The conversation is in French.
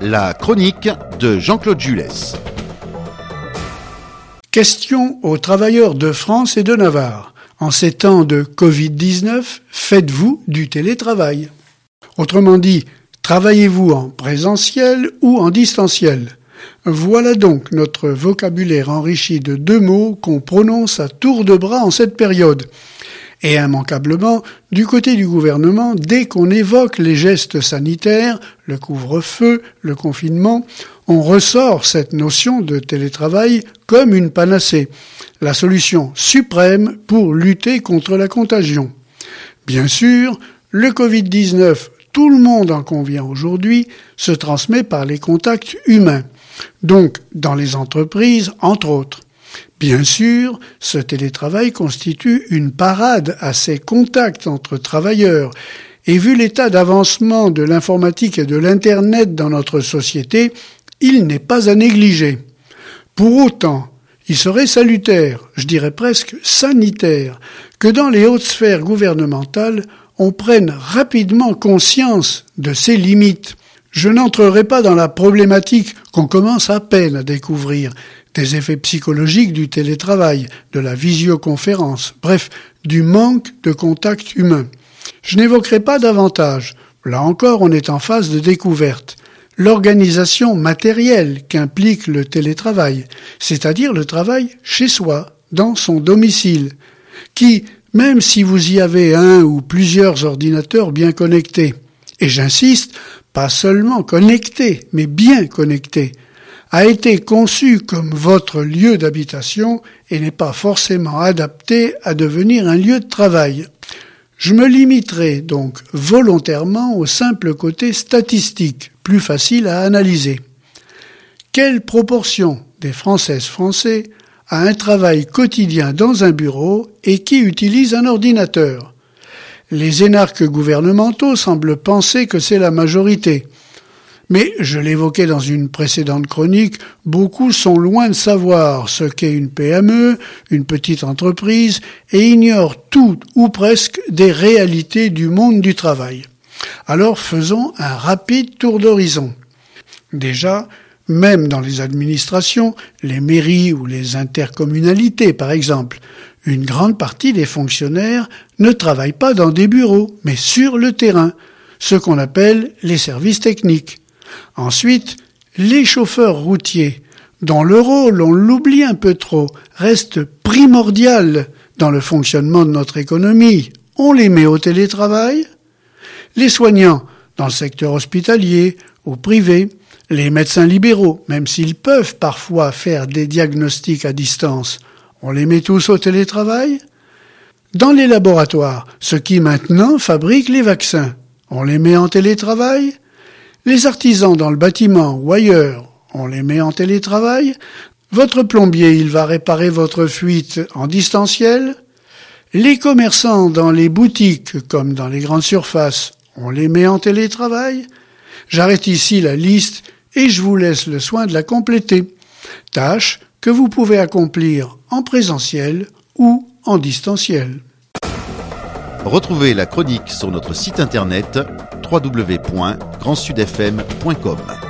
La chronique de Jean-Claude Jules. Question aux travailleurs de France et de Navarre. En ces temps de Covid-19, faites-vous du télétravail? Autrement dit, travaillez-vous en présentiel ou en distanciel? Voilà donc notre vocabulaire enrichi de deux mots qu'on prononce à tour de bras en cette période. Et immanquablement, du côté du gouvernement, dès qu'on évoque les gestes sanitaires, le couvre-feu, le confinement, on ressort cette notion de télétravail comme une panacée, la solution suprême pour lutter contre la contagion. Bien sûr, le Covid-19, tout le monde en convient aujourd'hui, se transmet par les contacts humains, donc dans les entreprises, entre autres. Bien sûr, ce télétravail constitue une parade à ces contacts entre travailleurs. Et vu l'état d'avancement de l'informatique et de l'Internet dans notre société, il n'est pas à négliger. Pour autant, il serait salutaire, je dirais presque sanitaire, que dans les hautes sphères gouvernementales, on prenne rapidement conscience de ses limites. Je n'entrerai pas dans la problématique qu'on commence à peine à découvrir, des effets psychologiques du télétravail, de la visioconférence, bref, du manque de contact humain. Je n'évoquerai pas davantage, là encore on est en phase de découverte, l'organisation matérielle qu'implique le télétravail, c'est-à-dire le travail chez soi, dans son domicile, qui, même si vous y avez un ou plusieurs ordinateurs bien connectés, et j'insiste, pas seulement connectés, mais bien connectés, a été conçu comme votre lieu d'habitation et n'est pas forcément adapté à devenir un lieu de travail. Je me limiterai donc volontairement au simple côté statistique, plus facile à analyser. Quelle proportion des Françaises-Français a un travail quotidien dans un bureau et qui utilise un ordinateur? Les énarques gouvernementaux semblent penser que c'est la majorité. Mais, je l'évoquais dans une précédente chronique, beaucoup sont loin de savoir ce qu'est une PME, une petite entreprise, et ignorent tout ou presque des réalités du monde du travail. Alors faisons un rapide tour d'horizon. Déjà, même dans les administrations, les mairies ou les intercommunalités par exemple, une grande partie des fonctionnaires ne travaillent pas dans des bureaux, mais sur le terrain, ce qu'on appelle les services techniques. Ensuite, les chauffeurs routiers, dont le rôle, on l'oublie un peu trop, reste primordial dans le fonctionnement de notre économie. On les met au télétravail. Les soignants, dans le secteur hospitalier ou privé, les médecins libéraux, même s'ils peuvent parfois faire des diagnostics à distance, on les met tous au télétravail. Dans les laboratoires, ceux qui maintenant fabriquent les vaccins, on les met en télétravail. Les artisans dans le bâtiment ou ailleurs, on les met en télétravail. Votre plombier, il va réparer votre fuite en distanciel. Les commerçants dans les boutiques comme dans les grandes surfaces, on les met en télétravail. J'arrête ici la liste et je vous laisse le soin de la compléter. Tâche que vous pouvez accomplir en présentiel ou en distanciel. Retrouvez la chronique sur notre site internet www.grandsudfm.com.